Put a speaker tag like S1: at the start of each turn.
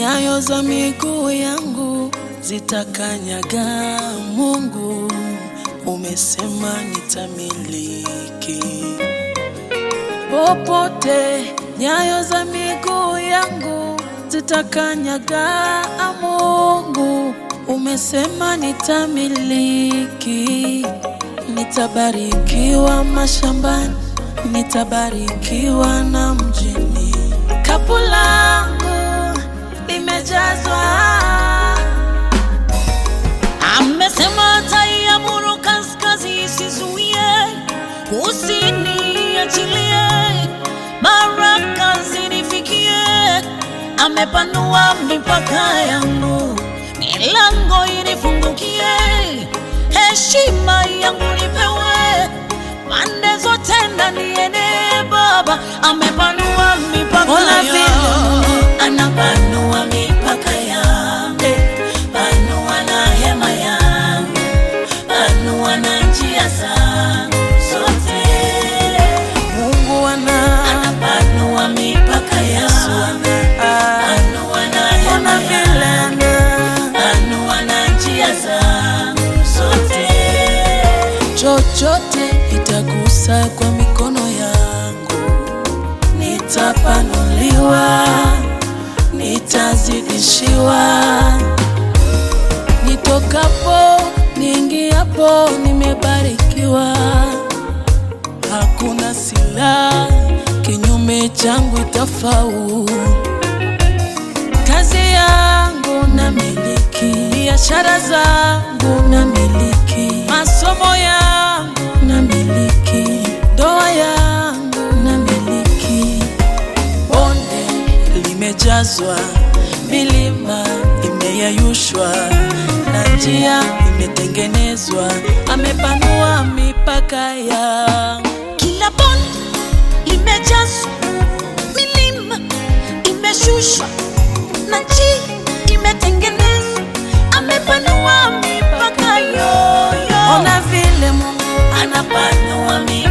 S1: nyayo za miguu yangu zitakanyaga. Mungu umesema nitamiliki popote, nyayo za miguu yangu zitakanyaga. Mungu umesema nitamiliki. Nitabarikiwa mashambani, nitabarikiwa na mjini. Kapu langu limejazwa.
S2: Amesema ataiamuru kaskazini isizuie, kusini achilie, baraka zinifikie. Amepanua mipaka yangu, milango inifungukie. Heshima yangu nipewe, pande zote ndaniene. Baba amepanua mipaka yangu, anapanua mipaka yangu. Panua na hema yangu, panua na njia zangu zote.
S1: Mungu
S2: anapanua mipaka yangu, panua na hema yangu, panua na njia zangu zote.
S1: Chochote itagusa kwa mikono yangu, nitapanuliwa, nitazidishiwa. Nitokapo, niingiapo, nimebarikiwa. Hakuna silaha kinyume changu itafaulu. Kazi yangu namiliki, biashara zangu namiliki, masomo yangu namiliki, ndoa yangu namiliki. Bonde limejazwa, milima imeyayushwa, na njia imetengenezwa. Amepanua mipaka yangu.
S2: Kila bonde limejazwa, milima imeshushwa, na njia imetengenezwa. Amepanua mipaka yoyo.
S1: Ona vile Mungu
S2: anapanua mipaka.